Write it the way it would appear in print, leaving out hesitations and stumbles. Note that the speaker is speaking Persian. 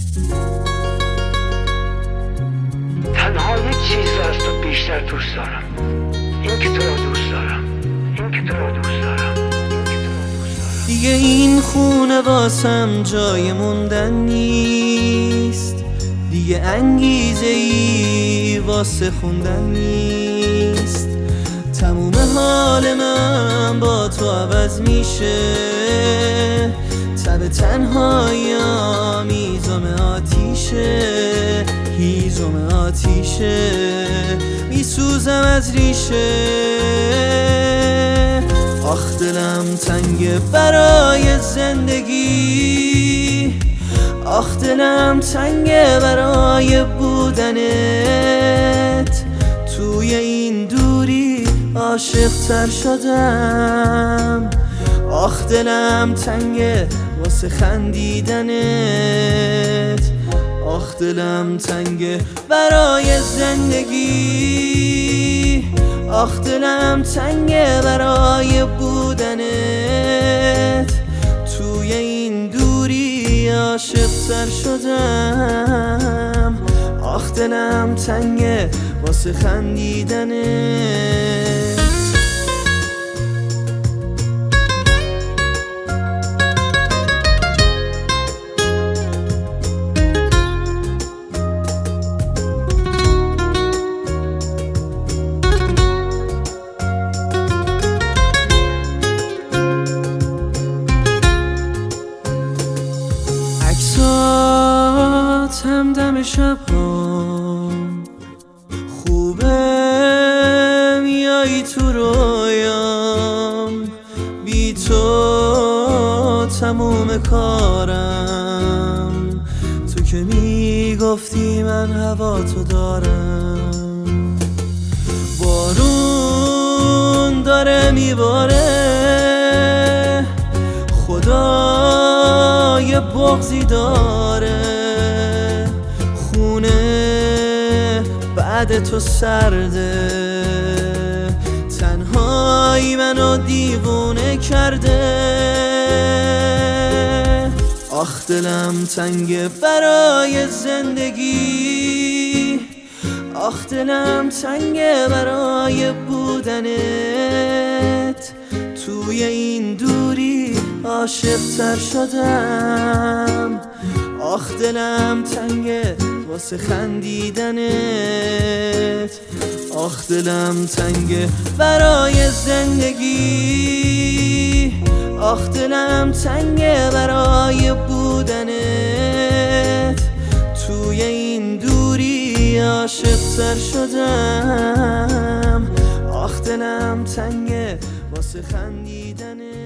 تنها یک چیز را از تو بیشتر دوست دارم، این که تو را دوست دارم، این که تو را دوست دارم، این که تو را دوست دارم. دیگه این خونه واسم جای موندن نیست، دیگه انگیزه ای واسه خوندن نیست. تموم حال من با تو عوض میشه، تب تنهایی‌ام هیزم آتیشه، هیزم آتیشه، میسوزم از ریشه. آخ دلم تنگه برای زندگی، آخ دلم تنگه برای بودنت. توی این دوری عاشق تر شدم، آخ دلم تنگه واسه خندیدنت. آخ دلم تنگه برای زندگی، آخ دلم تنگه برای بودنت. توی این دوری عاشق تر شدم، آخ دلم تنگه واسه خندیدنت. همدم شب هم خوبه، میایی تو رویام، بی تو تموم کارم. تو که میگفتی من هوا تو دارم، بارون داره میباره، خدا یه بغضی داره. بعد تو سرده، تنهایی منو دیوونه کرده. آخ دلم تنگه برای زندگی، آخ دلم تنگه برای بودنت. توی این دوری عاشق تر شدم، آخ دلم تنگه واسه خندیدنت. آخ دلم تنگه برای زندگی، آخ دلم تنگه برای بودنت. توی این دوری عاشق تر شدم، آخ دلم تنگه واسه خندیدنت.